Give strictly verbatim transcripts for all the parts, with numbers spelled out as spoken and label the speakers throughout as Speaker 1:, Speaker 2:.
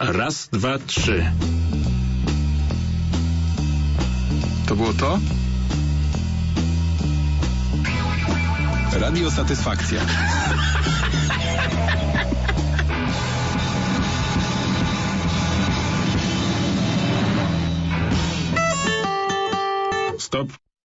Speaker 1: Raz, dwa, trzy.
Speaker 2: To było to? Radio Satysfakcja.
Speaker 1: Stop.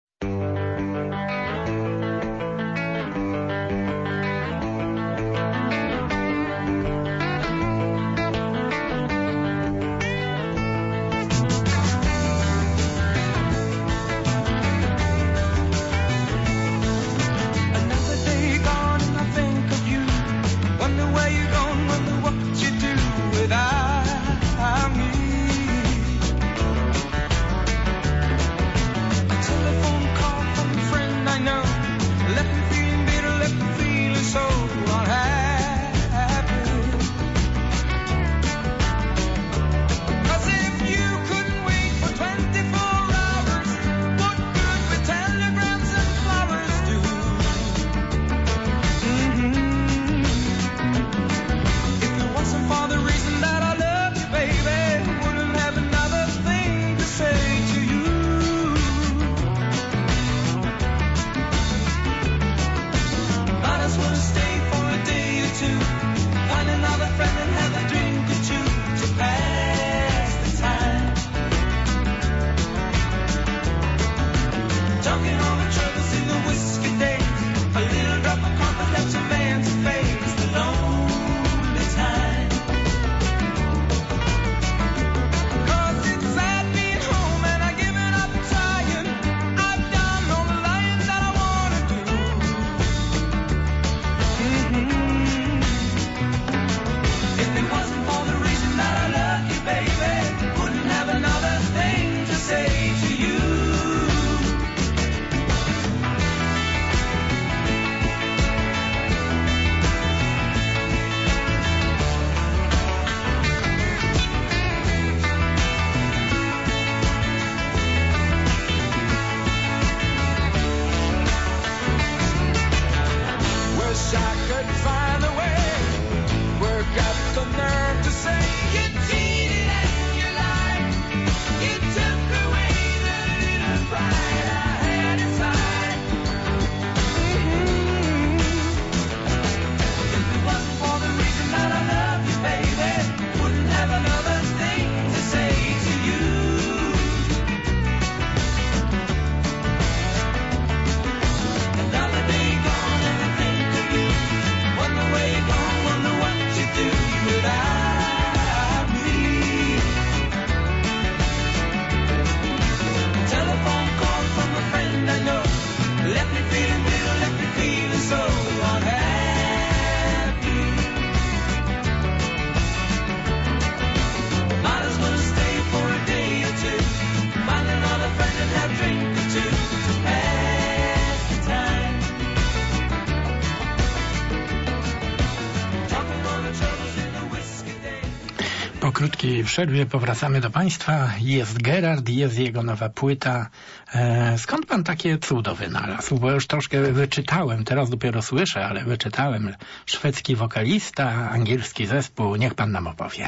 Speaker 3: Po krótkiej przerwie powracamy do Państwa. Jest Gerard, jest jego nowa płyta. E, skąd Pan takie cudo wynalazł? Bo już troszkę wyczytałem, teraz dopiero słyszę, ale wyczytałem. Szwedzki wokalista, angielski zespół. Niech Pan nam opowie.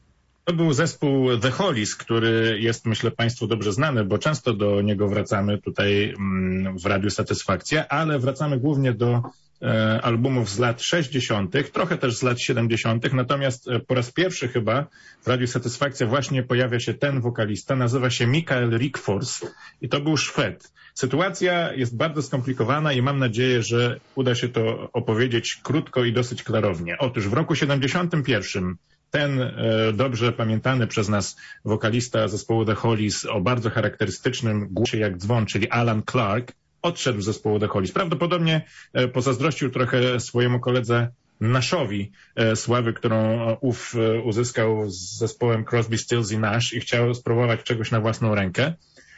Speaker 1: To był zespół The Hollies, który jest, myślę, Państwu dobrze znany, bo często do niego wracamy tutaj w Radiu Satysfakcja, ale wracamy głównie do e, albumów z lat sześćdziesiątych, trochę też z lat siedemdziesiątych, natomiast po raz pierwszy chyba w Radiu Satysfakcja właśnie pojawia się ten wokalista, nazywa się Mikael Rickfors i to był Szwed. Sytuacja jest bardzo skomplikowana i mam nadzieję, że uda się to opowiedzieć krótko i dosyć klarownie. Otóż w roku siedemdziesiątym pierwszym ten e, dobrze pamiętany przez nas wokalista zespołu The Hollies o bardzo charakterystycznym głosie jak dzwon, czyli Alan Clark, odszedł z zespołu The Hollies. Prawdopodobnie e, pozazdrościł trochę swojemu koledze Nashowi e, sławy, którą ów e, uzyskał z zespołem Crosby, Stills i Nash i chciał spróbować czegoś na własną rękę.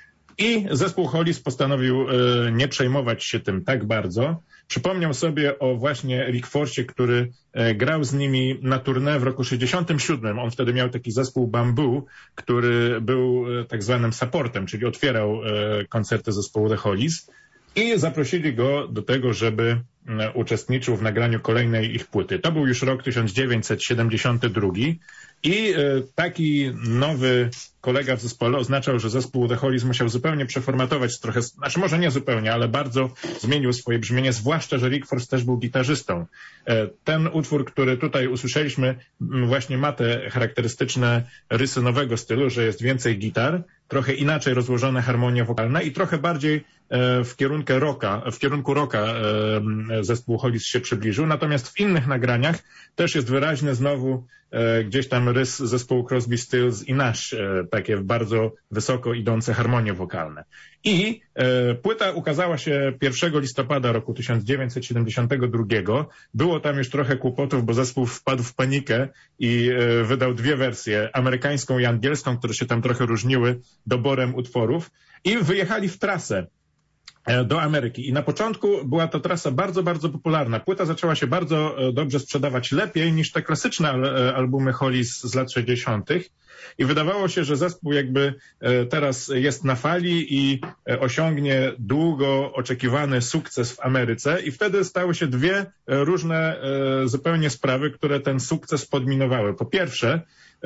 Speaker 1: I zespół Hollies postanowił e, nie przejmować się tym tak bardzo. Przypomniał sobie o właśnie Rickforsie, który e, grał z nimi na tournée w roku sześćdziesiątym siódmym. On wtedy miał taki zespół Bamboo, który był e, tak zwanym supportem, czyli otwierał e, koncerty zespołu The Hollies. i zaprosili go do tego, żeby uczestniczył w nagraniu kolejnej ich płyty. To był już rok tysiąc dziewięćset siedemdziesiąty drugi i taki nowy kolega w zespole oznaczał, że zespół The Hollies musiał zupełnie przeformatować trochę, znaczy może nie zupełnie, ale bardzo zmienił swoje brzmienie, zwłaszcza, że Rick Force też był gitarzystą. Ten utwór, który tutaj usłyszeliśmy, właśnie ma te charakterystyczne rysy nowego stylu, że jest więcej gitar, trochę inaczej rozłożone harmonie wokalne i trochę bardziej w kierunku rocka, w kierunku rocka zespół Hollies się przybliżył, natomiast w innych nagraniach też jest wyraźny znowu gdzieś tam rys zespołu Crosby, Stills i Nash, takie bardzo wysoko idące harmonie wokalne. I e, płyta ukazała się pierwszego listopada roku tysiąc dziewięćset siedemdziesiątego drugiego. Było tam już trochę kłopotów, bo zespół wpadł w panikę i e, wydał dwie wersje, amerykańską i angielską, które się tam trochę różniły doborem utworów i wyjechali w trasę do Ameryki. I na początku była to trasa bardzo, bardzo popularna. Płyta zaczęła się bardzo dobrze sprzedawać, lepiej niż te klasyczne albumy Hollies z lat sześćdziesiątych. I wydawało się, że zespół jakby teraz jest na fali i osiągnie długo oczekiwany sukces w Ameryce. I wtedy stały się dwie różne zupełnie sprawy, które ten sukces podminowały. Po pierwsze,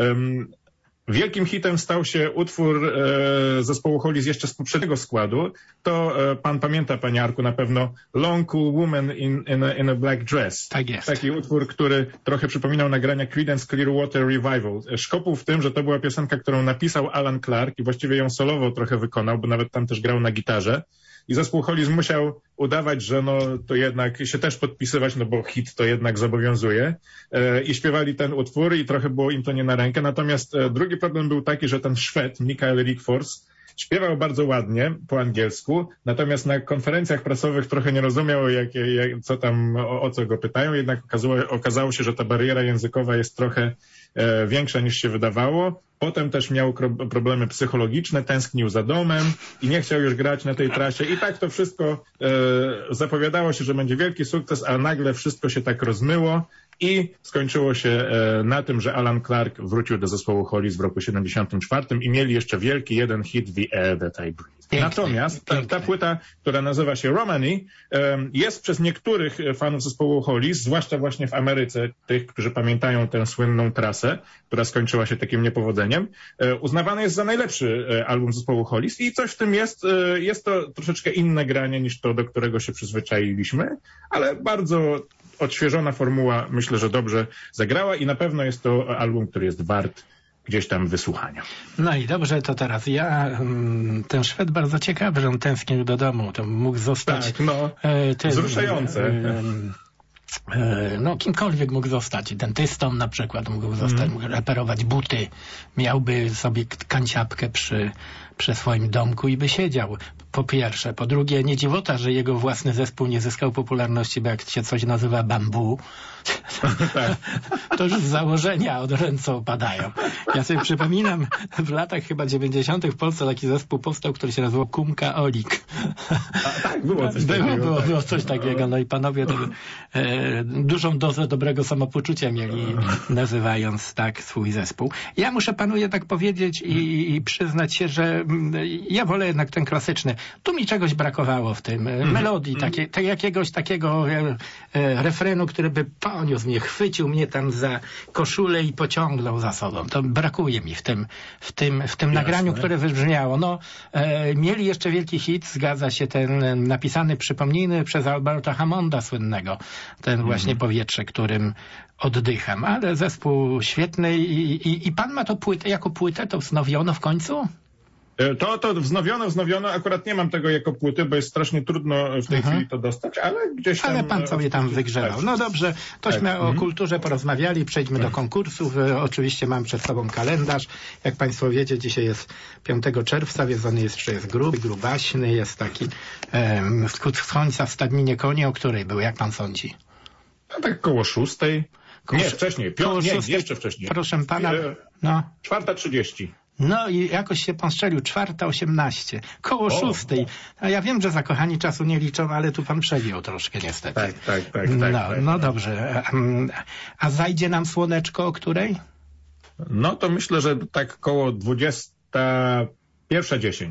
Speaker 1: wielkim hitem stał się utwór e, zespołu Hollies jeszcze z poprzedniego składu. To e, pan pamięta, panie Arku, na pewno Long Cool Woman in, in, a, in a Black Dress.
Speaker 3: Tak jest.
Speaker 1: Taki utwór, który trochę przypominał nagrania Creedence Clearwater Revival. Szkopuł w tym, że to była piosenka, którą napisał Alan Clark i właściwie ją solowo trochę wykonał, bo nawet tam też grał na gitarze. I zespół Hollies musiał udawać, że no to jednak się też podpisywać, no bo hit to jednak zobowiązuje. E, I śpiewali ten utwór i trochę było im to nie na rękę. Natomiast e, drugi problem był taki, że ten Szwed, Mikael Rickfors, śpiewał bardzo ładnie po angielsku, natomiast na konferencjach prasowych trochę nie rozumiał, jak, jak, co tam, o, o co go pytają. Jednak okazało, okazało się, że ta bariera językowa jest trochę e, większa niż się wydawało. Potem też miał problemy psychologiczne, tęsknił za domem i nie chciał już grać na tej trasie. I tak to wszystko e, zapowiadało się, że będzie wielki sukces, a nagle wszystko się tak rozmyło i skończyło się e, na tym, że Alan Clark wrócił do zespołu Hollies w roku siedemdziesiątym czwartym i mieli jeszcze wielki jeden hit, The Air That I Breathe. Piękny, Natomiast ta, ta płyta, która nazywa się Romany, e, jest przez niektórych fanów zespołu Hollies, zwłaszcza właśnie w Ameryce, tych, którzy pamiętają tę słynną trasę, która skończyła się takim niepowodzeniem, e, uznawany jest za najlepszy e, album zespołu Hollies i coś w tym jest. E, jest to troszeczkę inne granie niż to, do którego się przyzwyczailiśmy, ale bardzo odświeżona formuła, myślę, że dobrze zagrała i na pewno jest to album, który jest wart gdzieś tam wysłuchania.
Speaker 3: No i dobrze, to teraz ja, ten Szwed bardzo ciekawy, że on tęsknił do domu, to mógł zostać...
Speaker 1: Tak, no,
Speaker 3: e, ten,
Speaker 1: wzruszające.
Speaker 3: E, e, no, kimkolwiek mógł zostać. Dentystą na przykład mógł zostać, mm. mógł reperować buty, miałby sobie kanciapkę przy, przy swoim domku i by siedział. Po pierwsze. Po drugie, nie dziwota, że jego własny zespół nie zyskał popularności, bo jak się coś nazywa bambu, to już z założenia od ręce opadają. Ja sobie przypominam, w latach chyba dziewięćdziesiątych w Polsce taki zespół powstał, który się nazywał Kumka Olik.
Speaker 1: A, tak, było coś
Speaker 3: było,
Speaker 1: takiego.
Speaker 3: Było, było coś takiego. No i panowie to, e, dużą dozę dobrego samopoczucia mieli, nazywając tak swój zespół. Ja muszę panu jednak powiedzieć i, i przyznać się, że ja wolę jednak ten klasyczny. Tu mi czegoś brakowało w tym. Mm. Melodii, takie, te, jakiegoś takiego e, e, refrenu, który by poniósł mnie, chwycił mnie tam za koszulę i pociągnął za sobą. To brakuje mi w tym, w tym, w tym nagraniu, które wybrzmiało. No, e, mieli jeszcze wielki hit, zgadza się, ten napisany, przypomniany przez Alberta Hammonda słynnego. Ten mm. właśnie Powietrze, którym oddycham. Ale zespół świetny i, i, i pan ma to płytę, jako płytę to wznowiono w końcu?
Speaker 1: To, to wznowiono, wznowiono, akurat nie mam tego jako płyty, bo jest strasznie trudno w tej mhm. chwili to dostać, ale gdzieś tam...
Speaker 3: Ale pan sobie tam wygrzewał. No dobrze, tośmy tak. o kulturze porozmawiali, przejdźmy do konkursów. Oczywiście mam przed sobą kalendarz. Jak państwo wiecie, dzisiaj jest piątego czerwca, więc on jeszcze jest gruby, grubaśny, jest taki um, wschód słońca w stadninie koni, o której był, jak pan sądzi?
Speaker 1: No tak koło szóstej. Koło nie, wcześniej, Pią... nie, szóstej... jeszcze wcześniej.
Speaker 3: Proszę pana, no.
Speaker 1: Czwarta trzydzieści.
Speaker 3: No i jakoś się pan strzelił, czwarta osiemnaście, koło o, szóstej. A ja wiem, że zakochani czasu nie liczą, ale tu pan przegiął troszkę niestety.
Speaker 1: Tak, tak, tak.
Speaker 3: No,
Speaker 1: tak, tak
Speaker 3: no
Speaker 1: tak.
Speaker 3: dobrze. A zajdzie nam słoneczko o której?
Speaker 1: No to myślę, że tak koło dwudziesta pierwsza dziesięć.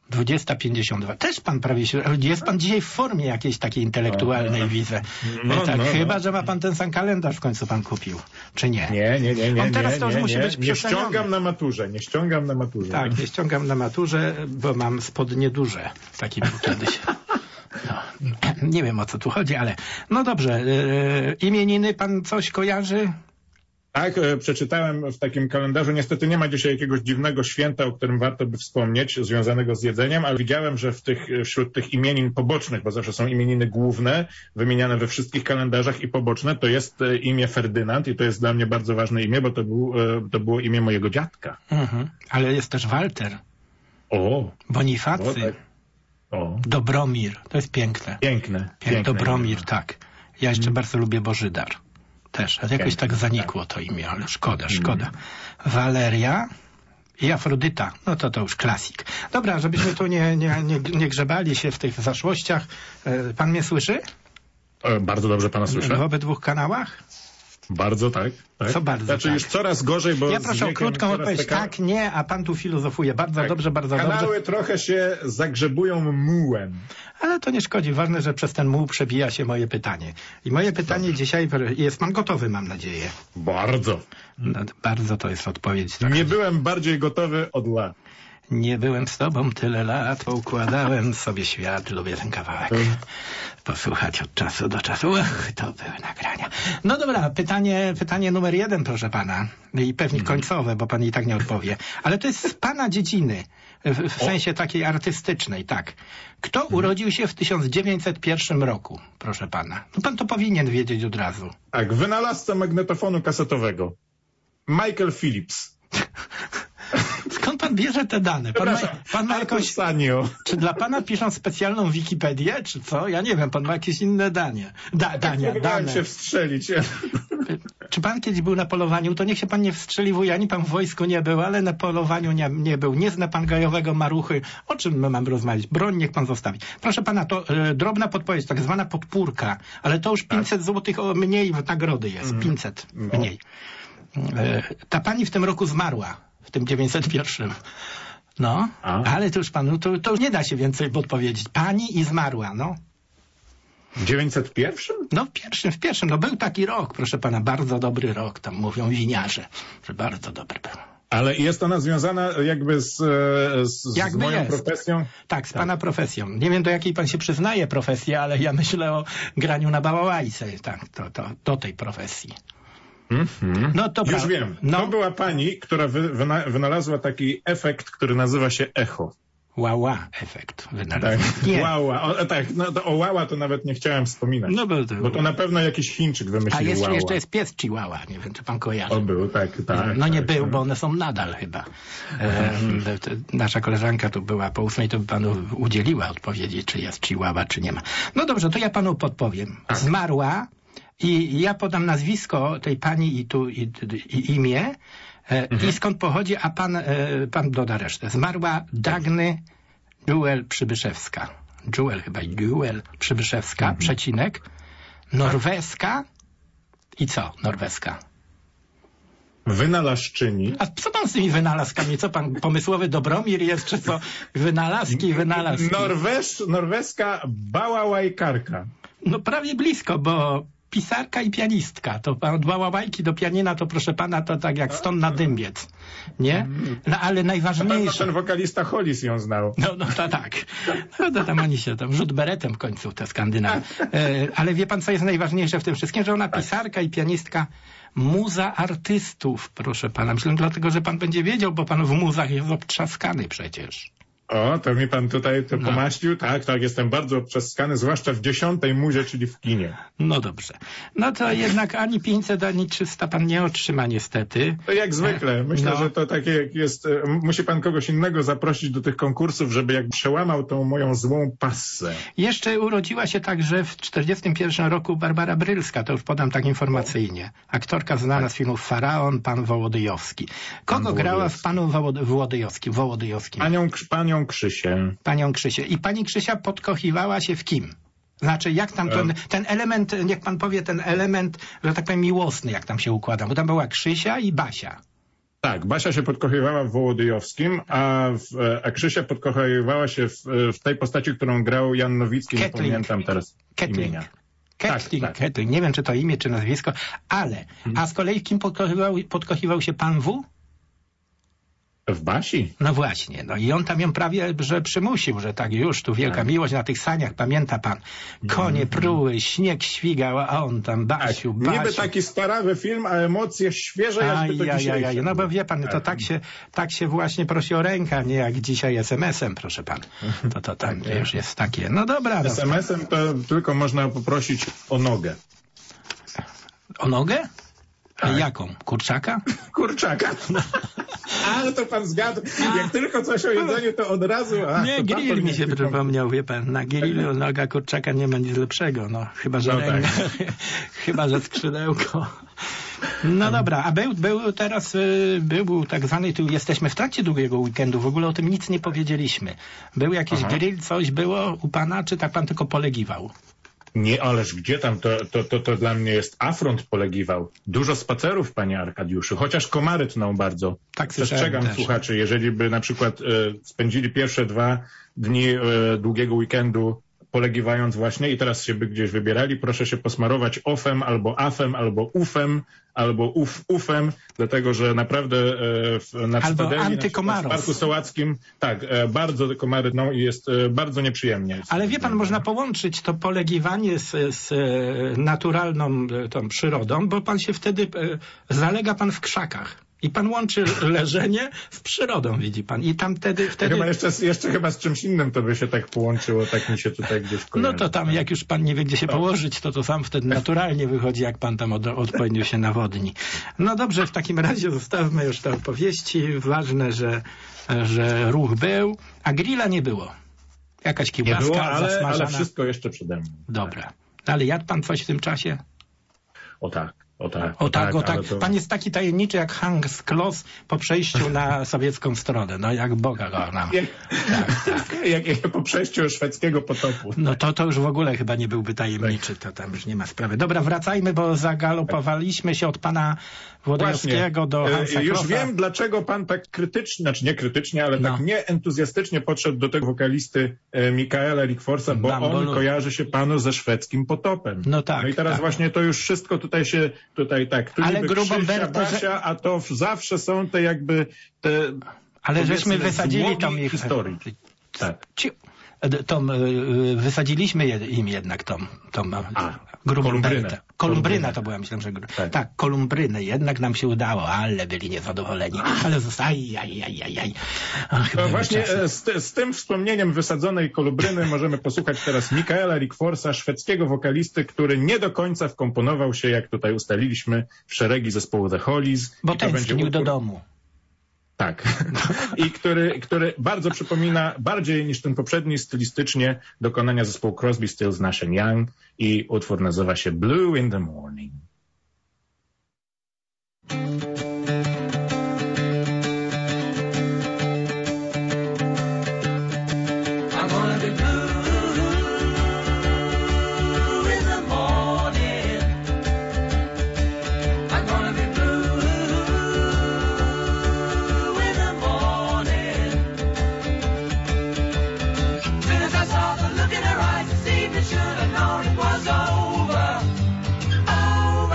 Speaker 3: dwudziesta pięćdziesiąt dwa. Też pan prawie się... Jest pan dzisiaj w formie jakiejś takiej intelektualnej, no, widzę. No, tak, no, chyba, no. że ma pan ten sam kalendarz w końcu pan kupił. Czy nie?
Speaker 1: Nie, nie, nie. nie
Speaker 3: On teraz
Speaker 1: nie,
Speaker 3: to już
Speaker 1: nie,
Speaker 3: musi
Speaker 1: nie,
Speaker 3: być
Speaker 1: nie
Speaker 3: przeceniony.
Speaker 1: ściągam na maturze, nie ściągam na maturze.
Speaker 3: Tak, nie ściągam na maturze, bo mam spodnie duże. Taki był kiedyś. No, nie wiem, o co tu chodzi, ale... No dobrze. Yy, imieniny pan coś kojarzy?
Speaker 1: Tak, e, przeczytałem w takim kalendarzu. Niestety nie ma dzisiaj jakiegoś dziwnego święta, o którym warto by wspomnieć, związanego z jedzeniem, ale widziałem, że w tych, wśród tych imienin pobocznych, bo zawsze są imieniny główne, wymieniane we wszystkich kalendarzach i poboczne, to jest e, imię Ferdynand i to jest dla mnie bardzo ważne imię, bo to, był, e, to było imię mojego dziadka.
Speaker 3: Mhm. Ale jest też Walter.
Speaker 1: O!
Speaker 3: Bonifacy.
Speaker 1: O, tak. O.
Speaker 3: Dobromir. To jest piękne.
Speaker 1: Piękne.
Speaker 3: Piękne.
Speaker 1: piękne
Speaker 3: Dobromir,
Speaker 1: imię.
Speaker 3: tak. Ja jeszcze hmm. bardzo lubię Bożydar. Też, ale jakoś tak zanikło to imię, ale szkoda, szkoda. Waleria i Afrodyta, no to to już klasik. Dobra, żebyśmy tu nie, nie, nie, nie grzebali się w tych zaszłościach. Pan mnie słyszy?
Speaker 1: E, bardzo dobrze pana słyszę.
Speaker 3: W obydwu kanałach?
Speaker 1: Bardzo tak. tak.
Speaker 3: Co bardzo
Speaker 1: Znaczy
Speaker 3: tak.
Speaker 1: już coraz gorzej, bo
Speaker 3: ja proszę o krótką odpowiedź. Taka... Tak, nie, a pan tu filozofuje. Bardzo tak. dobrze, bardzo
Speaker 1: Kanały
Speaker 3: dobrze.
Speaker 1: Kanały trochę się zagrzebują mułem.
Speaker 3: Ale to nie szkodzi. Ważne, że przez ten muł przebija się moje pytanie. I moje pytanie Dobrze. dzisiaj... Jest pan gotowy, mam nadzieję.
Speaker 1: Bardzo.
Speaker 3: No, bardzo to jest odpowiedź. Taka.
Speaker 1: Nie byłem bardziej gotowy od lat.
Speaker 3: Nie byłem z tobą tyle lat, poukładałem sobie świat. Lubię ten kawałek posłuchać od czasu do czasu. Ach, to były nagrania. No dobra, pytanie, pytanie numer jeden, proszę pana. I pewnie końcowe, bo pan i tak nie odpowie. Ale to jest z pana dziedziny. W, w sensie takiej artystycznej, tak. Kto urodził się w tysiąc dziewięćset pierwszym roku, proszę pana? No pan to powinien wiedzieć od razu.
Speaker 1: Tak, wynalazca magnetofonu kasetowego. Michael Phillips.
Speaker 3: Skąd pan bierze te dane? Pan ma, pan ma jakąś... Czy dla pana piszą specjalną Wikipedię, czy co? Ja nie wiem, pan ma jakieś inne danie. Da, dania,
Speaker 1: tak,
Speaker 3: dane.
Speaker 1: się wstrzelić.
Speaker 3: Czy pan kiedyś był na polowaniu? To niech się pan nie wstrzeliwuje, ani pan w wojsku nie był, ale na polowaniu nie, nie był. Nie zna pan gajowego maruchy. O czym my mamy rozmawiać? Broń niech pan zostawi. Proszę pana, to e, drobna podpowiedź, tak zwana podpórka, ale to już pięćset złotych mniej w nagrody jest. Mm. pięćset no. mniej. E, ta pani w tym roku zmarła. W tym dziewięćset pierwszym. No, A? ale to już panu, to, to już nie da się więcej podpowiedzieć. Pani i zmarła, no.
Speaker 1: W dziewięćset pierwszym?
Speaker 3: No w pierwszym, w pierwszym. No był taki rok, proszę pana, bardzo dobry rok, tam mówią winiarze, że bardzo dobry był.
Speaker 1: Ale jest ona związana jakby z, z,
Speaker 3: jakby
Speaker 1: z moją
Speaker 3: jest.
Speaker 1: profesją?
Speaker 3: Tak, z tak. pana profesją. Nie wiem, do jakiej pan się przyznaje profesji, ale ja myślę o graniu na bałałajce, tak, to, to, do tej profesji.
Speaker 1: Mm-hmm.
Speaker 3: No to
Speaker 1: Już
Speaker 3: prawda.
Speaker 1: wiem.
Speaker 3: No.
Speaker 1: To była pani, która wy, wyna, wynalazła taki efekt, który nazywa się echo.
Speaker 3: Ła-ła efekt wynalazła.
Speaker 1: Tak, ła-ła. O, tak, no to o ła-ła to nawet nie chciałem wspominać. No bo, to... bo to na pewno jakiś Chińczyk wymyślił.
Speaker 3: A jeszcze,
Speaker 1: ła-ła.
Speaker 3: jeszcze jest pies Chihuahua, nie wiem, czy pan kojarzy.
Speaker 1: O, był, tak, tak.
Speaker 3: No nie
Speaker 1: tak,
Speaker 3: był,
Speaker 1: tak.
Speaker 3: bo one są nadal chyba. E, nasza koleżanka tu była po ósmej, to by panu udzieliła odpowiedzi, czy jest Chihuahua, czy nie ma. No dobrze, to ja panu podpowiem. Tak. Zmarła i ja podam nazwisko tej pani i tu i, i imię e, mhm. i skąd pochodzi, a pan, e, pan doda resztę. Zmarła Dagny Jewel Przybyszewska. Jewel chyba, Jewel Przybyszewska, mhm. przecinek. Norweska i co Norweska?
Speaker 1: Wynalazczyni.
Speaker 3: A co pan z tymi wynalazkami? Co pan, pomysłowy Dobromir jest, czy co? Wynalazki, wynalazki.
Speaker 1: Norwesz, norweska bałałajkarka.
Speaker 3: No prawie blisko, bo pisarka i pianistka. To od bałałajki do pianina, to proszę pana, to tak jak stąd na dymbiec. Nie? No ale najważniejsze...
Speaker 1: ten wokalista Hollis ją znał.
Speaker 3: No, no to tak. No to tam oni się tam rzut beretem w końcu, te Skandynawy. E, ale wie pan, co jest najważniejsze w tym wszystkim? Że ona pisarka i pianistka, muza artystów, proszę pana. Myślę dlatego, że pan będzie wiedział, bo pan w muzach jest obtrzaskany przecież.
Speaker 1: O, to mi pan tutaj to no. pomaścił. Tak, tak, jestem bardzo obtrzaskany, zwłaszcza w dziesiątej muzie, czyli w kinie.
Speaker 3: No dobrze. No to jednak ani pięćset, ani trzysta pan nie otrzyma niestety.
Speaker 1: To jak zwykle. Myślę, no. że to takie jak jest... Musi pan kogoś innego zaprosić do tych konkursów, żeby jak przełamał tą moją złą passę.
Speaker 3: Jeszcze urodziła się także w czterdziestym pierwszym roku Barbara Brylska, to już podam tak informacyjnie. Aktorka znana tak. z filmów Faraon, pan Wołodyjowski. Kogo pan grała w panu Wołodyjowskim? Wołodyjowskim?
Speaker 1: Panią, panią Krzysię.
Speaker 3: Panią Krzysię. I pani Krzysia podkochiwała się w kim? Znaczy, jak tam ten, ten element, niech pan powie, ten element, że tak powiem, miłosny, jak tam się układa. Bo tam była Krzysia i Basia.
Speaker 1: Tak, Basia się podkochiwała w Wołodyjowskim, a, w, a Krzysia podkochiwała się w, w tej postaci, którą grał Jan Nowicki, nie pamiętam teraz
Speaker 3: Kettling.
Speaker 1: imienia.
Speaker 3: Kettling,
Speaker 1: tak, tak.
Speaker 3: Kettling. Nie wiem, czy to imię, czy nazwisko, ale, a z kolei kim podkochiwał, podkochiwał się pan W?
Speaker 1: W Basi?
Speaker 3: No właśnie, no i on tam ją prawie, że przymusił, że tak już, tu wielka
Speaker 1: tak.
Speaker 3: miłość na tych saniach, pamięta pan, konie pruły, śnieg świgał, a on tam, Basiu,
Speaker 1: tak.
Speaker 3: Basiu.
Speaker 1: Niby taki starawy film, a emocje świeże, jakby to
Speaker 3: aj,
Speaker 1: dzisiaj.
Speaker 3: aj, aj. No bo wie pan, to tak się, tak się właśnie prosi o rękę, nie jak dzisiaj es em esem, proszę pan. To, to tam
Speaker 1: tak,
Speaker 3: już jest takie, no dobra. No.
Speaker 1: es em esem to tylko można poprosić o nogę.
Speaker 3: O nogę?
Speaker 1: Tak.
Speaker 3: Jaką? Kurczaka?
Speaker 1: Kurczaka. Ale to pan zgadł. Jak tylko coś o jedzeniu, to od razu... A,
Speaker 3: nie, grill mi się przypomniał, wie pan. Na grillu noga kurczaka nie ma nic lepszego. No, chyba, że
Speaker 1: no
Speaker 3: ręka,
Speaker 1: tak.
Speaker 3: chyba, że skrzydełko. No dobra, a był, był teraz, był, był tak zwany, tu jesteśmy w trakcie długiego weekendu, w ogóle o tym nic nie powiedzieliśmy. Był jakiś Aha. grill, coś było u pana, czy tak pan tylko polegiwał?
Speaker 1: Nie, ależ gdzie tam, to, to, to, to dla mnie jest afront polegiwał. Dużo spacerów, panie Arkadiuszu, chociaż komary tną bardzo.
Speaker 3: Tak,
Speaker 1: przestrzegam
Speaker 3: też.
Speaker 1: słuchaczy, jeżeli by na przykład e, spędzili pierwsze dwa dni e, długiego weekendu polegiwając właśnie i teraz się by gdzieś wybierali, proszę się posmarować ofem, albo afem, albo ufem, albo uf, ufem, dlatego, że naprawdę e, w, na
Speaker 3: albo
Speaker 1: Cytadeli,
Speaker 3: antykomaros.
Speaker 1: w Parku Sołackim, tak, e, bardzo komary tną i jest e, bardzo nieprzyjemnie.
Speaker 3: Ale wie pan, można połączyć to polegiwanie z, z naturalną tą przyrodą, bo pan się wtedy, e, zalega pan w krzakach. I pan łączy leżenie z przyrodą, widzi pan. I tam wtedy... wtedy...
Speaker 1: Chyba jeszcze, jeszcze chyba z czymś innym to by się tak połączyło, tak mi się tutaj gdzieś kojarzy.
Speaker 3: No to tam, jak już pan nie wie, gdzie się położyć, to to sam wtedy naturalnie wychodzi, jak pan tam od, odpowiednio się nawodni. No dobrze, w takim razie zostawmy już te opowieści. Ważne, że, że ruch był, a grilla nie było. Jakaś kiełbaska
Speaker 1: nie było, ale,
Speaker 3: zasmażana.
Speaker 1: ale wszystko jeszcze przede mną.
Speaker 3: Dobra. Ale jadł pan coś w tym czasie?
Speaker 1: O tak. O tak,
Speaker 3: o tak, o tak.
Speaker 1: To...
Speaker 3: Pan jest taki tajemniczy jak Hans Kloss po przejściu na sowiecką stronę. No jak Boga go nam.
Speaker 1: Jak, tak, tak. Jak, jak po przejściu szwedzkiego potopu.
Speaker 3: No to, to już w ogóle chyba nie byłby tajemniczy. To tam już nie ma sprawy. Dobra, wracajmy, bo zagalopowaliśmy się od pana Włodarskiego do Hansa
Speaker 1: Już
Speaker 3: Klossa.
Speaker 1: wiem, dlaczego pan tak krytycznie, znaczy nie krytycznie, ale
Speaker 3: no.
Speaker 1: tak nieentuzjastycznie podszedł do tego wokalisty e, Mikaela Rickforsa, bo
Speaker 3: Bambolu.
Speaker 1: on kojarzy się panu ze szwedzkim potopem.
Speaker 3: No tak.
Speaker 1: No i teraz
Speaker 3: tak.
Speaker 1: właśnie to już wszystko tutaj się, tutaj tak, tu
Speaker 3: ale
Speaker 1: niby
Speaker 3: grubą
Speaker 1: Krzysia,
Speaker 3: Bertę,
Speaker 1: Basia,
Speaker 3: że...
Speaker 1: a to zawsze są te jakby te...
Speaker 3: Ale żeśmy wysadzili tą ich...
Speaker 1: historii. Tak.
Speaker 3: Tą, y, wysadziliśmy je, im jednak tą, tą
Speaker 1: A,
Speaker 3: grubą
Speaker 1: kolumbrynę.
Speaker 3: Bertę. Kolumbryna to była, myślę, że... Tak. tak, kolumbrynę. Jednak nam się udało, ale byli niezadowoleni. Ale zostali, aj, aj, aj, aj. Ach,
Speaker 1: no właśnie z, z tym wspomnieniem wysadzonej kolumbryny możemy posłuchać teraz Mikaela Rickforsa, szwedzkiego wokalisty, który nie do końca wkomponował się, jak tutaj ustaliliśmy, w szeregi zespołu The Hollies.
Speaker 3: Bo tęsknił do domu.
Speaker 1: Tak. I który, który bardzo przypomina, bardziej niż ten poprzedni stylistycznie, dokonania zespołu Crosby, Stills, Nash and Young i utwór nazywa się Blue in the Morning.
Speaker 4: Should have known it was over. Oh,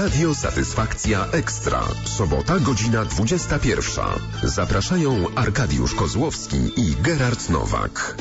Speaker 4: Radio Satysfakcja Ekstra. Sobota, godzina dwudziesta pierwsza. Zapraszają Arkadiusz Kozłowski i Gerard Nowak.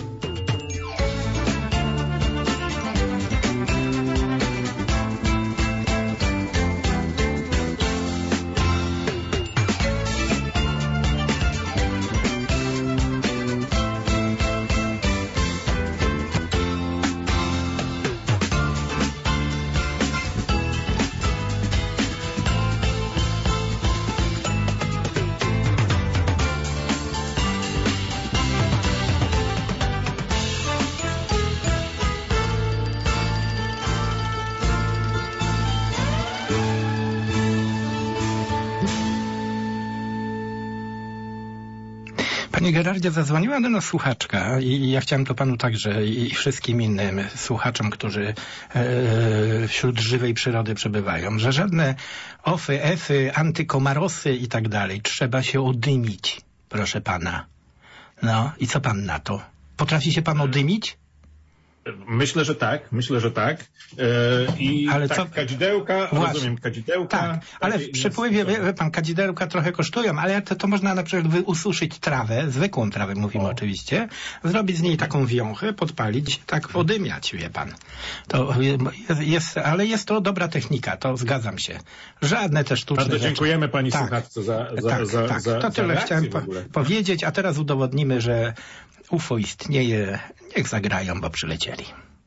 Speaker 3: Panie Gerardzie, zadzwoniła do nas słuchaczka i ja chciałem to panu także i wszystkim innym słuchaczom, którzy e, wśród żywej przyrody przebywają, że żadne ofy, efy, antykomarosy i tak dalej trzeba się odymić, proszę pana. No i co pan na to? Potrafi się pan odymić?
Speaker 1: Myślę, że tak, myślę, że tak. E, I
Speaker 3: ale
Speaker 1: tak,
Speaker 3: co?
Speaker 1: kadzidełka,
Speaker 3: Właśnie.
Speaker 1: rozumiem, kadzidełka.
Speaker 3: Tak, ale w przepływie, wie, wie pan, kadzidełka trochę kosztują, ale to, to można na przykład ususzyć trawę, zwykłą trawę mówimy o. oczywiście, zrobić z niej taką wiąchę, podpalić, tak podymiać, wie pan. To jest, jest, ale jest to dobra technika, to zgadzam się. Żadne te sztuczne
Speaker 1: Bardzo
Speaker 3: rzeczy.
Speaker 1: dziękujemy pani
Speaker 3: tak,
Speaker 1: słuchaczce za, za,
Speaker 3: tak,
Speaker 1: za,
Speaker 3: tak.
Speaker 1: za,
Speaker 3: To tyle
Speaker 1: za
Speaker 3: chciałem po, powiedzieć, a teraz udowodnimy, że U F O istnieje. Niech zagrają, bo przylecieli.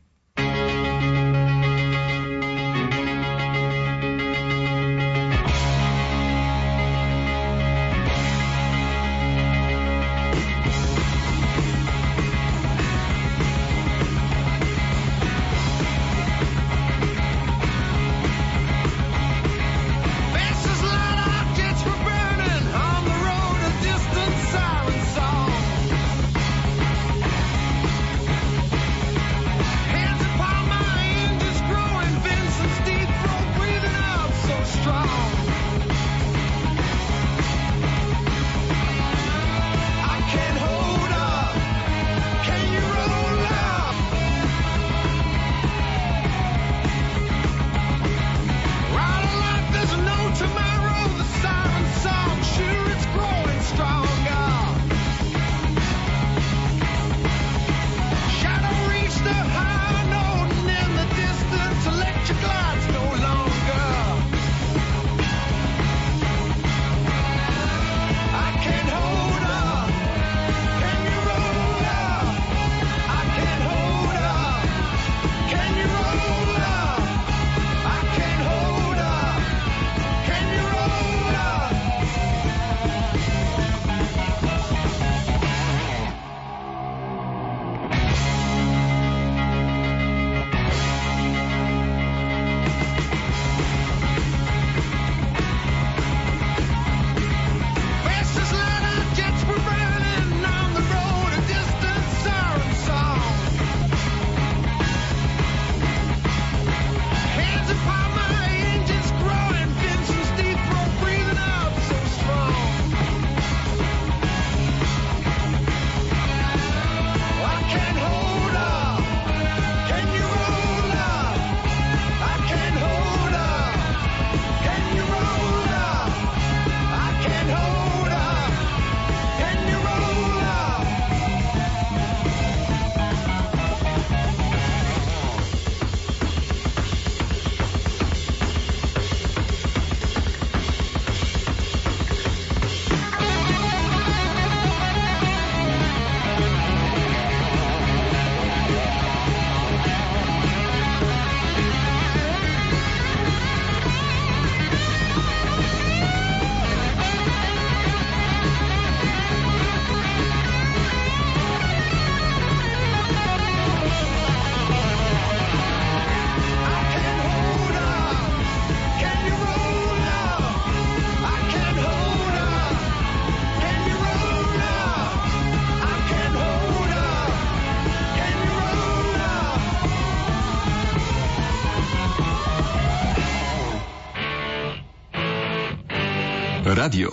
Speaker 2: Radio.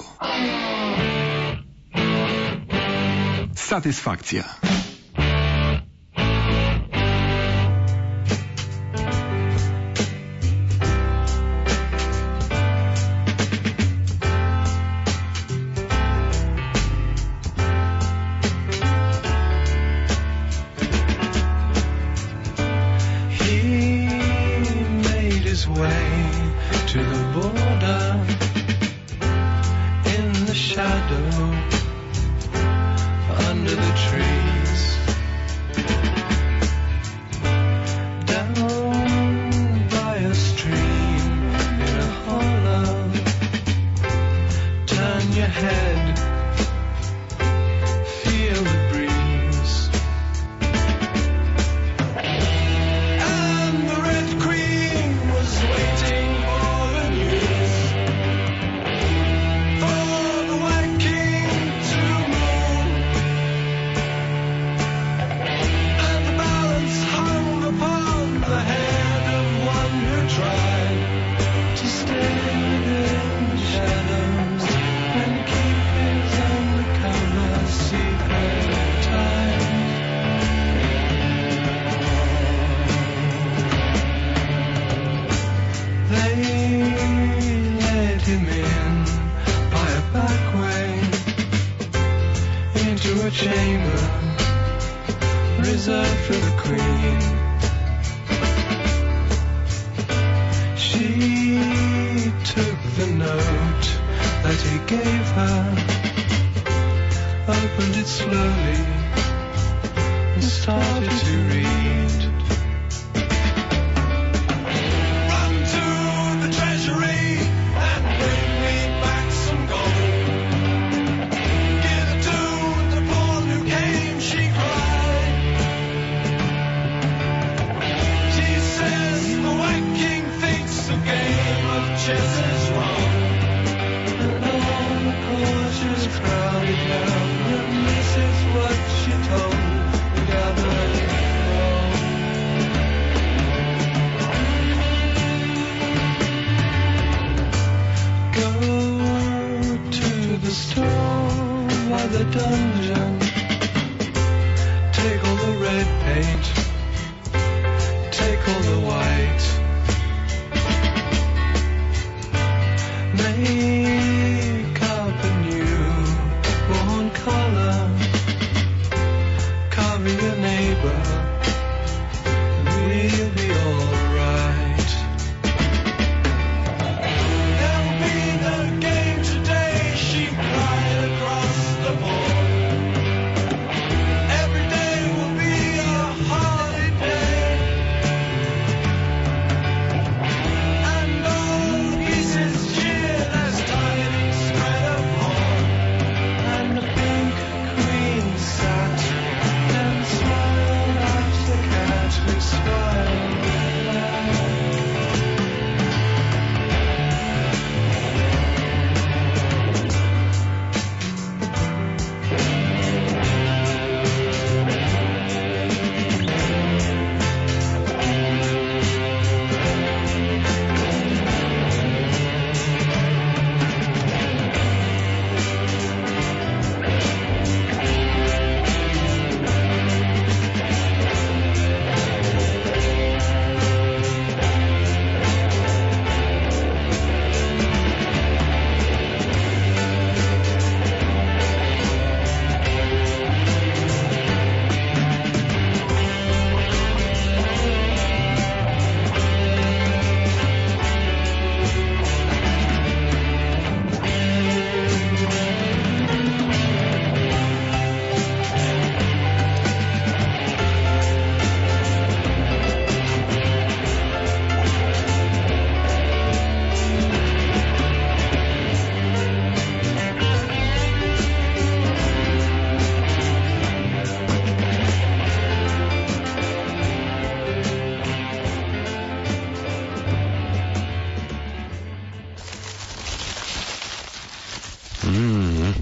Speaker 2: Satysfakcja.
Speaker 5: a chamber reserved for the queen. She took the note that he gave her, opened it slowly and started to read. Run to the treasury and bring me back some gold. Give it to the pawn who came, she cried. She says the White King thinks the game of chess is wrong. And all the courtiers crowded round, and this is what she told the gathering throng. Go to the store by the dungeon, take all the red paint, take all the white, make up a new born color, cover your neighbor, and we'll be alright. There'll be no game today, she cried across the board. Every day will be a holiday, and all the pieces cheer, there's tidings spread abroad. And the pink queen sat and smiled at the cat who smiled back.
Speaker 6: Mm.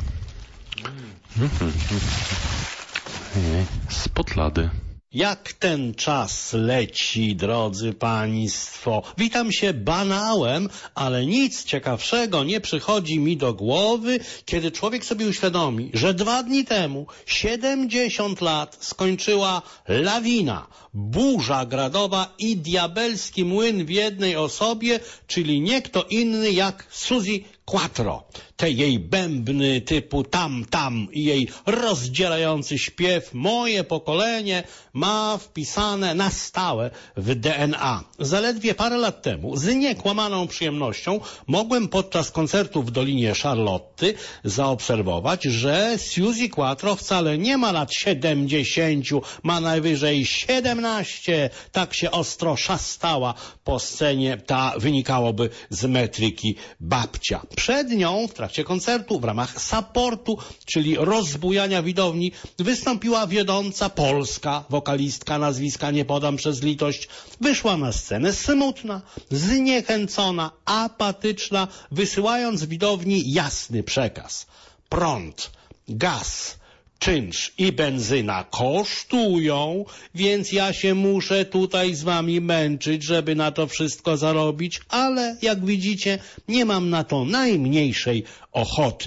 Speaker 6: Spod lady.
Speaker 7: Jak ten czas leci, drodzy państwo. Witam się banałem, ale nic ciekawszego nie przychodzi mi do głowy, kiedy człowiek sobie uświadomi, że dwa dni temu, siedemdziesiąt lat, skończyła lawina, burza gradowa i diabelski młyn w jednej osobie, czyli nie kto inny jak Suzy Quattro. Te jej bębny typu tam, tam i jej rozdzierający śpiew moje pokolenie ma wpisane na stałe w D N A. Zaledwie parę lat temu z niekłamaną przyjemnością mogłem podczas koncertu w Dolinie Charlotty zaobserwować, że Suzy Quattro wcale nie ma lat siedemdziesięciu, ma najwyżej siedemnaście. Tak się ostro szastała po scenie ta, wynikałoby z metryki babcia. Przed nią w trakcie koncertu w ramach supportu, czyli rozbujania widowni, wystąpiła wiodąca polska wokalistka, nazwiska nie podam przez litość. Wyszła na scenę smutna, zniechęcona, apatyczna, wysyłając widowni jasny przekaz. Prąd, gaz, czynsz i benzyna kosztują, więc ja się muszę tutaj z wami męczyć, żeby na to wszystko zarobić, ale jak widzicie, nie mam na to najmniejszej ochoty.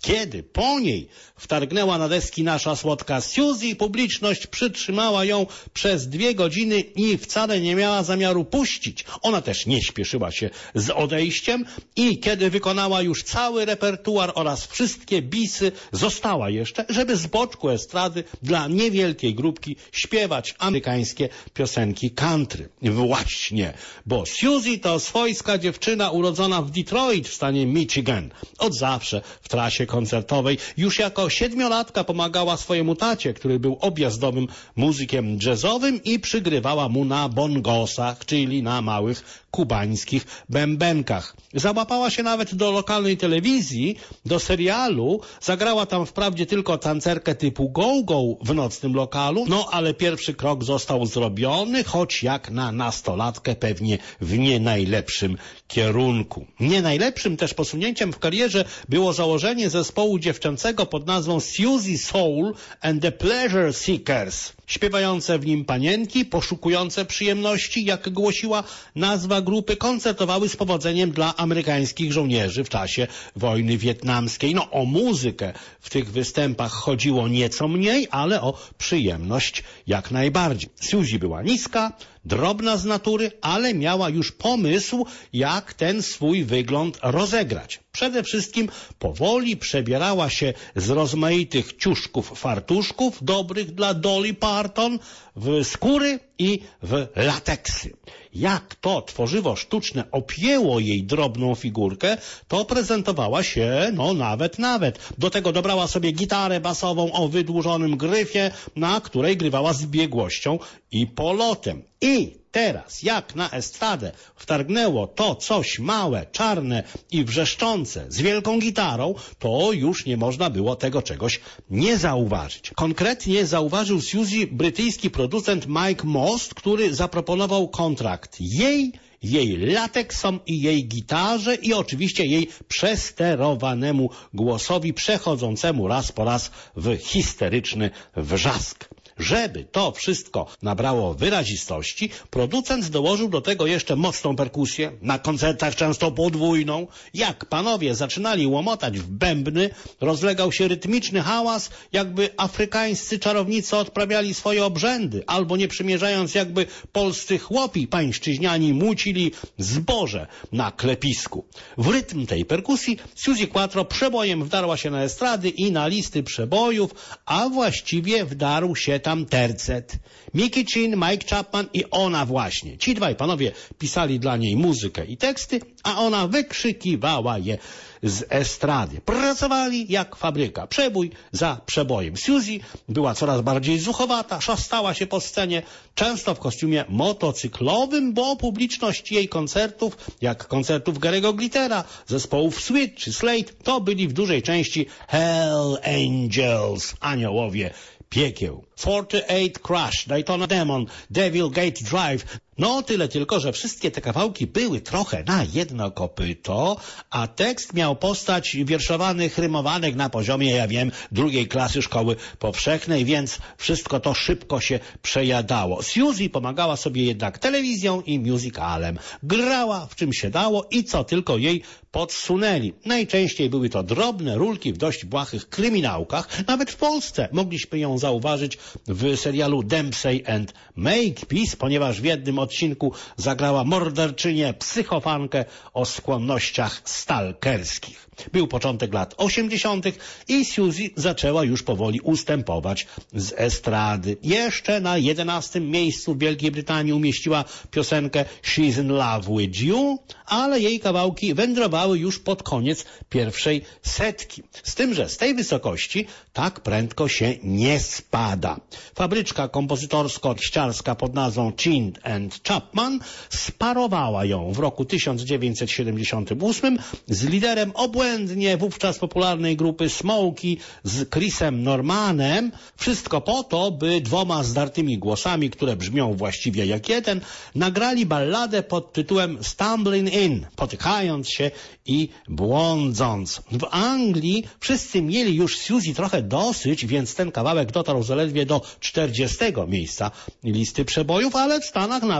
Speaker 7: Kiedy po niej wtargnęła na deski nasza słodka Suzy, publiczność przytrzymała ją przez dwie godziny i wcale nie miała zamiaru puścić. Ona też nie śpieszyła się z odejściem i kiedy wykonała już cały repertuar oraz wszystkie bisy, została jeszcze, żeby z boczku estrady dla niewielkiej grupki śpiewać amerykańskie piosenki country. Właśnie, bo Suzy to swojska dziewczyna urodzona w Detroit w stanie Michigan. Od zawsze w trasie koncertowej już jako siedmiolatka pomagała swojemu tacie, który był objazdowym muzykiem jazzowym i przygrywała mu na bongosach, czyli na małych kubańskich bębenkach. Załapała się nawet do lokalnej telewizji, do serialu. Zagrała tam wprawdzie tylko tancerkę typu go-go w nocnym lokalu, no ale pierwszy krok został zrobiony, choć jak na nastolatkę pewnie w nie najlepszym kierunku. Nie najlepszym też posunięciem w karierze było założenie zespołu dziewczęcego pod nazwą Suzy Soul and the Pleasure Seekers. Śpiewające w nim panienki, poszukujące przyjemności, jak głosiła nazwa grupy, koncertowały z powodzeniem dla amerykańskich żołnierzy w czasie wojny wietnamskiej. No o muzykę w tych występach chodziło nieco mniej, ale o przyjemność jak najbardziej. Suzy była niska, drobna z natury, ale miała już pomysł, jak ten swój wygląd rozegrać. Przede wszystkim powoli przebierała się z rozmaitych ciuszków, fartuszków, dobrych dla Dolly Parton, w skóry i w lateksy. Jak to tworzywo sztuczne opięło jej drobną figurkę, to prezentowała się, no nawet, nawet. Do tego dobrała sobie gitarę basową o wydłużonym gryfie, na której grywała z biegłością i polotem. I teraz, jak na estradę wtargnęło to coś małe, czarne i wrzeszczące z wielką gitarą, to już nie można było tego czegoś nie zauważyć. Konkretnie zauważył Suzy brytyjski producent Mike Most, który zaproponował kontrakt jej, jej lateksom i jej gitarze i oczywiście jej przesterowanemu głosowi przechodzącemu raz po raz w histeryczny wrzask. Żeby to wszystko nabrało wyrazistości, producent dołożył do tego jeszcze mocną perkusję, na koncertach często podwójną. Jak panowie zaczynali łomotać w bębny, rozlegał się rytmiczny hałas, jakby afrykańscy czarownicy odprawiali swoje obrzędy, albo nie przymierzając, jakby polscy chłopi pańszczyźniani mucili zboże na klepisku. W rytm tej perkusji Suzy Quatro przebojem wdarła się na estrady i na listy przebojów, a właściwie wdarł się tam tercet. Mickey Chin, Mike Chapman i ona właśnie. Ci dwaj panowie pisali dla niej muzykę i teksty, a ona wykrzykiwała je z estrady. Pracowali jak fabryka, przebój za przebojem. Suzy była coraz bardziej zuchowata, szastała się po scenie, często w kostiumie motocyklowym, bo publiczność jej koncertów, jak koncertów Gary'ego Glittera, zespołów Sweet czy Slade, to byli w dużej części Hell Angels, aniołowie piekieł. czterdzieści osiem Crash, Daytona Demon, Devil Gate Drive. No tyle tylko, że wszystkie te kawałki były trochę na jedno kopyto, a tekst miał postać wierszowanych, rymowanych na poziomie, ja wiem, drugiej klasy szkoły powszechnej, więc wszystko to szybko się przejadało. Suzy pomagała sobie jednak telewizją i musicalem. Grała w czym się dało i co tylko jej podsunęli. Najczęściej były to drobne rólki w dość błahych kryminałkach. Nawet w Polsce mogliśmy ją zauważyć w serialu Dempsey and Makepeace, ponieważ w jednym odcinku zagrała morderczynię, psychofankę o skłonnościach stalkerskich. Był początek lat osiemdziesiątych i Suzy zaczęła już powoli ustępować z estrady. Jeszcze na jedenastym miejscu w Wielkiej Brytanii umieściła piosenkę She's in Love with You, ale jej kawałki wędrowały już pod koniec pierwszej setki. Z tym, że z tej wysokości tak prędko się nie spada. Fabryczka kompozytorsko-ściarska pod nazwą Chin and Chapman sparowała ją w roku tysiąc dziewięćset siedemdziesiątym ósmym z liderem obłędnie wówczas popularnej grupy Smokey, z Chrisem Normanem. Wszystko po to, by dwoma zdartymi głosami, które brzmią właściwie jak jeden, nagrali balladę pod tytułem Stumbling In, potykając się i błądząc. W Anglii wszyscy mieli już Suzy trochę dosyć, więc ten kawałek dotarł zaledwie do czterdziestego miejsca listy przebojów, ale w Stanach nawet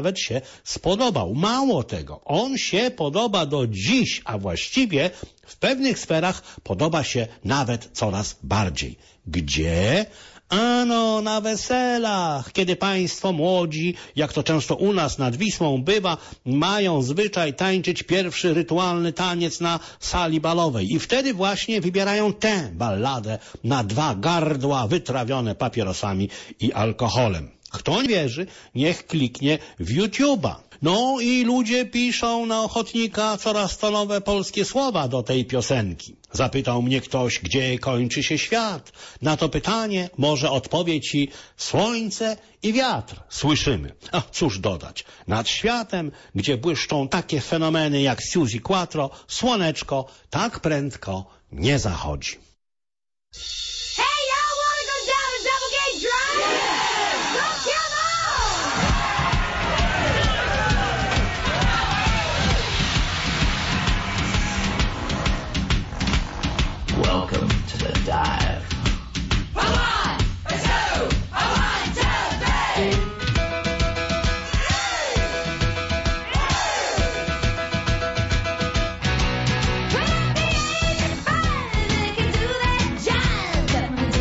Speaker 7: nawet się spodobał. Mało tego, on się podoba do dziś, a właściwie w pewnych sferach podoba się nawet coraz bardziej. Gdzie? Ano, na weselach, kiedy państwo młodzi, jak to często u nas nad Wisłą bywa, mają zwyczaj tańczyć pierwszy rytualny taniec na sali balowej. I wtedy właśnie wybierają tę balladę na dwa gardła wytrawione papierosami i alkoholem. Kto nie wierzy, niech kliknie w YouTube'a. No i ludzie piszą na ochotnika coraz to nowe polskie słowa do tej piosenki. Zapytał mnie ktoś, gdzie kończy się świat. Na to pytanie może odpowie ci słońce i wiatr. Słyszymy. A cóż dodać. Nad światem, gdzie błyszczą takie fenomeny jak Suzy Quattro, słoneczko tak prędko nie zachodzi.
Speaker 8: Hey, y'all wanna go down a double gate drive? Yeah! Go come on!
Speaker 9: Welcome to the dive.
Speaker 8: A one, a two, a one, two, three. When the eighties five, they can do that jive.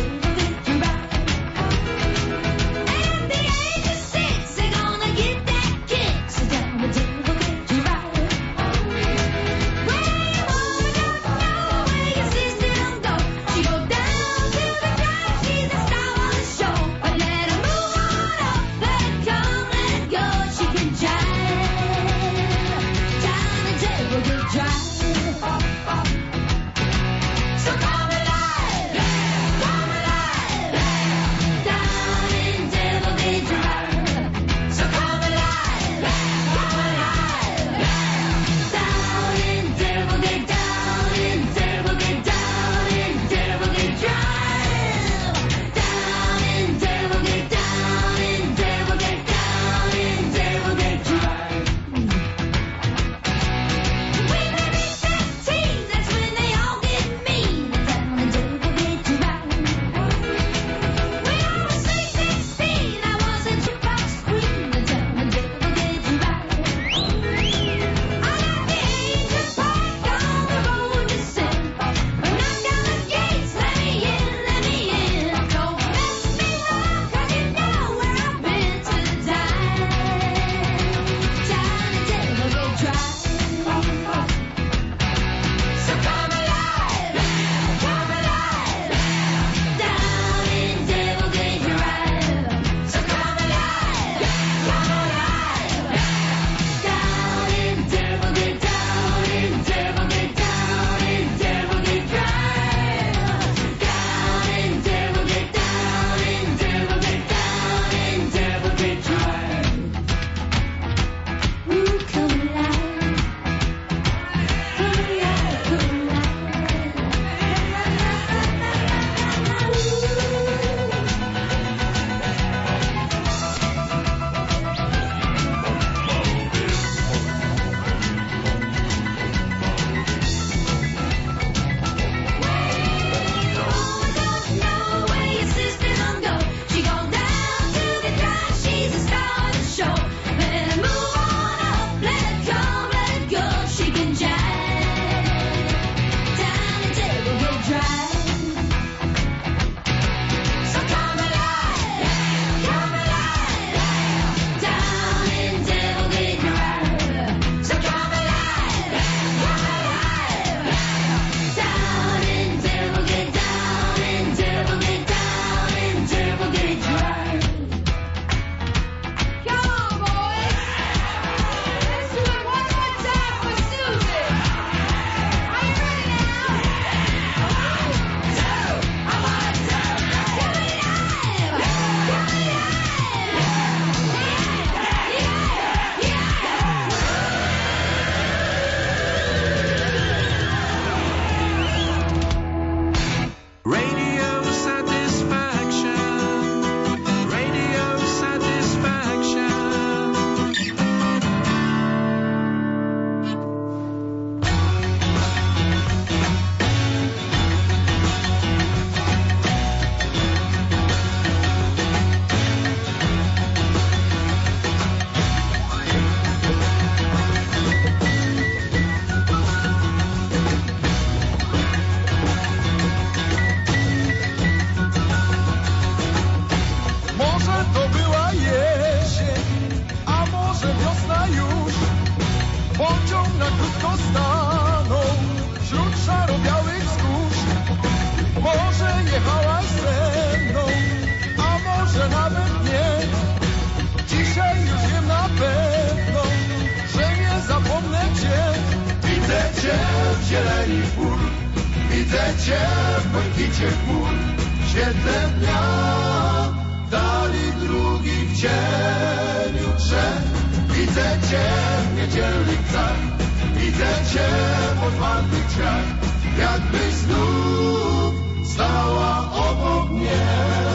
Speaker 5: cię w błękicie chmur, w świetle dnia, dali drugi w cieniu drzew. Widzę cię w niedzielnych psach, widzę cię w otwartych drzwiach, jakbyś znów stała obok mnie.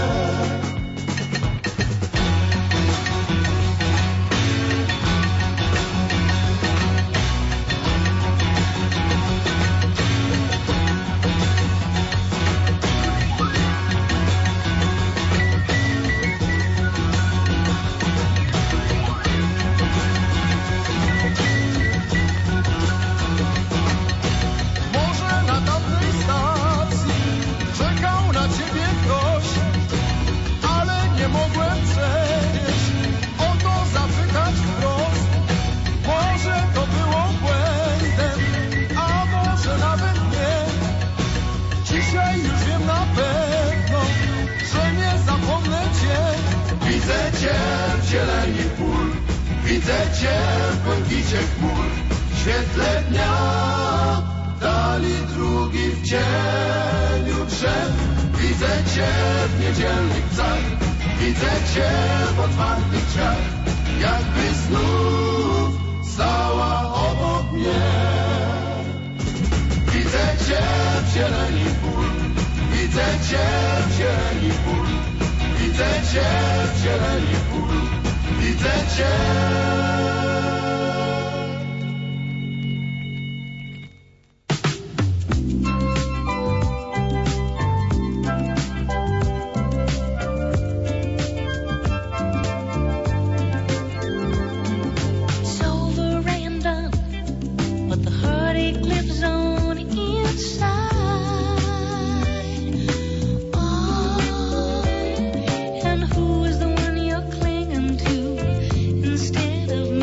Speaker 5: Widzę cię w zieleni pól, widzę cię w błękicie chmur, w świetle dnia, dali drugi w cieniu drzew. Widzę cię w niedzielnych psach, widzę cię w otwartych drzwiach, jakby znów stała obok mnie. Widzę cię w zieleni pól, widzę cię w zieleni pól, widzę cię w zieleni pól, widzę cię.
Speaker 10: Instead of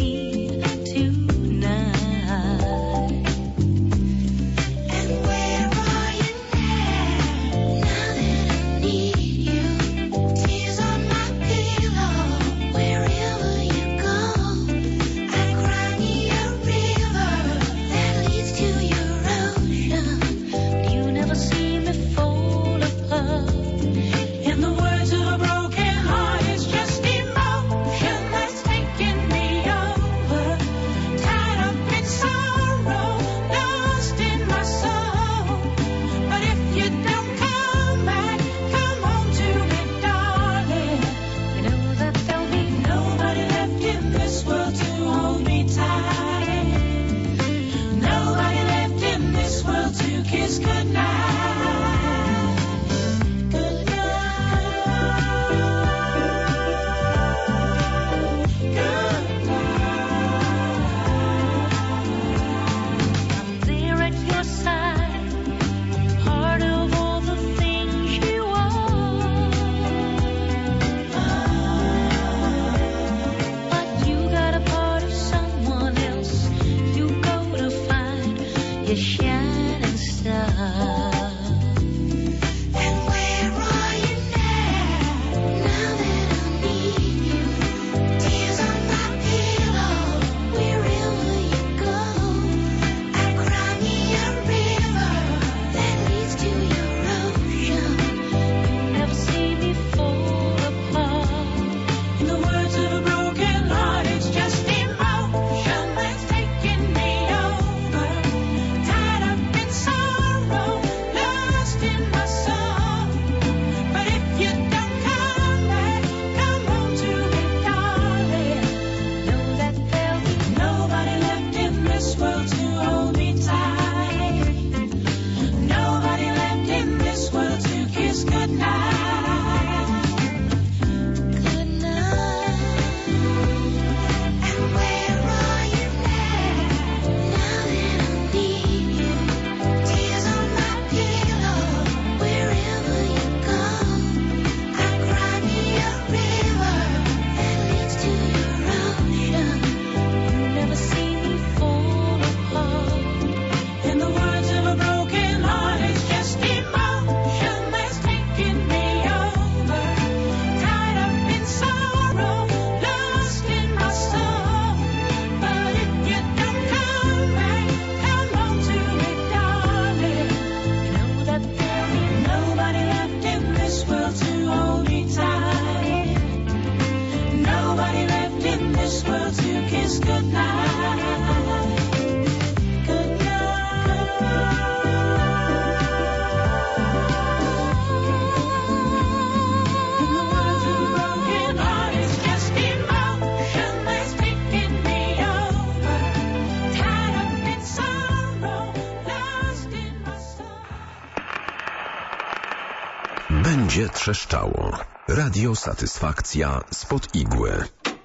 Speaker 4: Wszędzie trzeszczało. Radio Satysfakcja spod igły.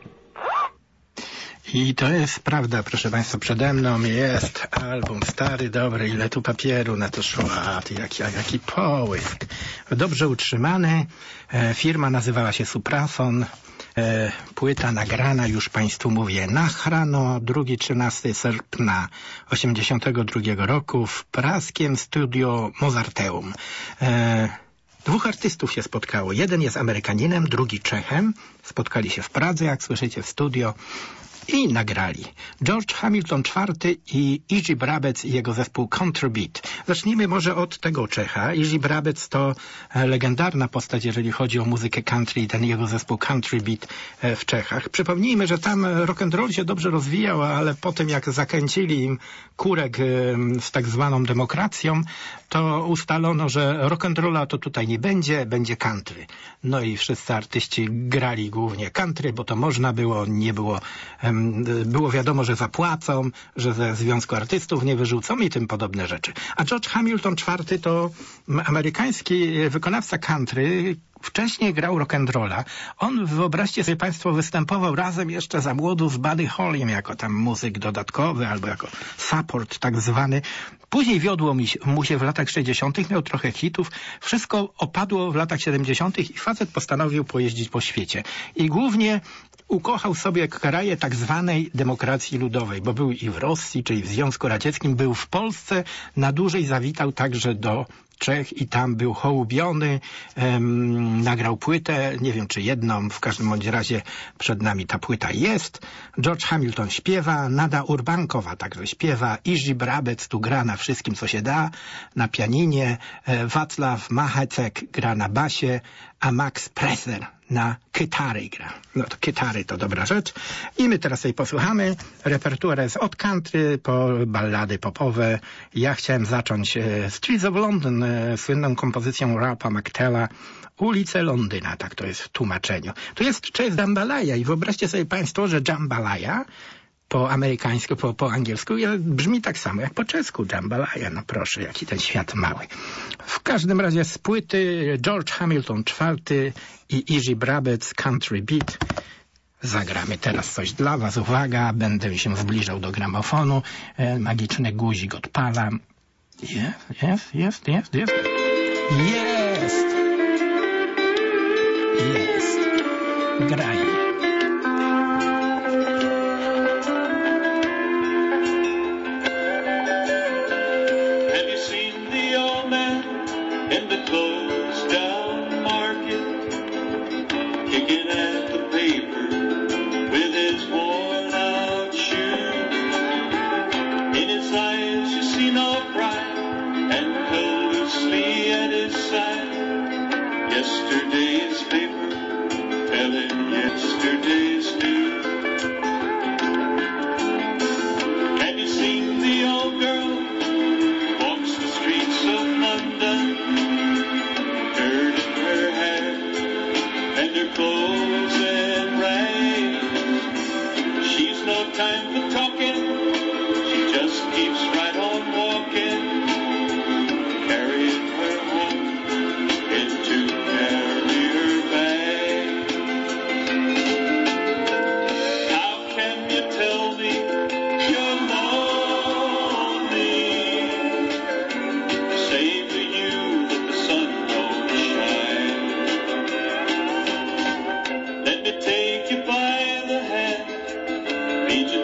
Speaker 3: I to jest prawda, proszę Państwa, przede mną jest album stary, dobry, ile tu papieru na to szło, a ty jaki, jaki połysk. Dobrze utrzymany, e, firma nazywała się Suprason, e, płyta nagrana, już Państwu mówię, na Chrano, drugiego trzynastego sierpnia osiemdziesiątego drugiego roku w praskim studio Mozarteum. E, Dwóch artystów się spotkało. Jeden jest Amerykaninem, drugi Czechem. Spotkali się w Pradze, jak słyszycie, w studio i nagrali. George Hamilton czwarty i Jiří Brabec i jego zespół Country Beat. Zacznijmy może od tego Czecha. Jiří Brabec to legendarna postać, jeżeli chodzi o muzykę country i ten jego zespół Country Beat w Czechach. Przypomnijmy, że tam rock'n'roll się dobrze rozwijał, ale po tym jak zakręcili im kurek z tak zwaną demokracją, to ustalono, że rock'n'rolla to tutaj nie będzie, będzie country. No i wszyscy artyści grali głównie country, bo to można było, nie było było wiadomo, że zapłacą, że ze Związku Artystów nie wyrzucą i tym podobne rzeczy. A George Hamilton czwarty to amerykański wykonawca country, wcześniej grał rock'n'rolla. On, wyobraźcie sobie Państwo, występował razem jeszcze za młodu z Buddy Hollym jako tam muzyk dodatkowy albo jako support tak zwany. Później wiodło mu się w latach sześćdziesiątych, miał trochę hitów. Wszystko opadło w latach siedemdziesiątych i facet postanowił pojeździć po świecie. I głównie ukochał sobie kraje tak zwanej demokracji ludowej, bo był i w Rosji, czyli w Związku Radzieckim, był w Polsce, na dłużej zawitał także do Czech i tam był hołubiony, um, nagrał płytę, nie wiem czy jedną, w każdym bądź razie przed nami ta płyta jest. George Hamilton śpiewa, Nada Urbankowa także śpiewa, Jiří Brabec tu gra na wszystkim co się da, na pianinie, e, Wacław Machecek gra na basie, a Max Presser na kytary gra. No to kytary to dobra rzecz. I my teraz sobie posłuchamy. Repertuar jest od country po ballady popowe. Ja chciałem zacząć e, Streets of London, e, słynną kompozycją Ralpha McTella. Ulice Londyna, tak to jest w tłumaczeniu. To jest, to jest jambalaya i wyobraźcie sobie Państwo, że jambalaya po amerykańsku, po, po angielsku brzmi tak samo jak po czesku jambalaya. No proszę, jaki ten świat mały. W każdym razie z płyty George Hamilton czwarty i Jiří Brabec Country Beat. Zagramy teraz coś dla Was. Uwaga, będę się zbliżał do gramofonu. E, magiczny guzik odpalam. Jest, jest, jest, jest, jest. Jest! Jest. Graj.
Speaker 5: Yesterday's paper telling yesterday's news. Have you seen the old girl walks the streets of London, dirt in her hair and her clothes in rags? She's no time for talking, she just keeps right on walking, carrying her home into carrier bag. How can you tell me you're lonely? Say to you that the sun don't shine. Let me take you by the hand, lead you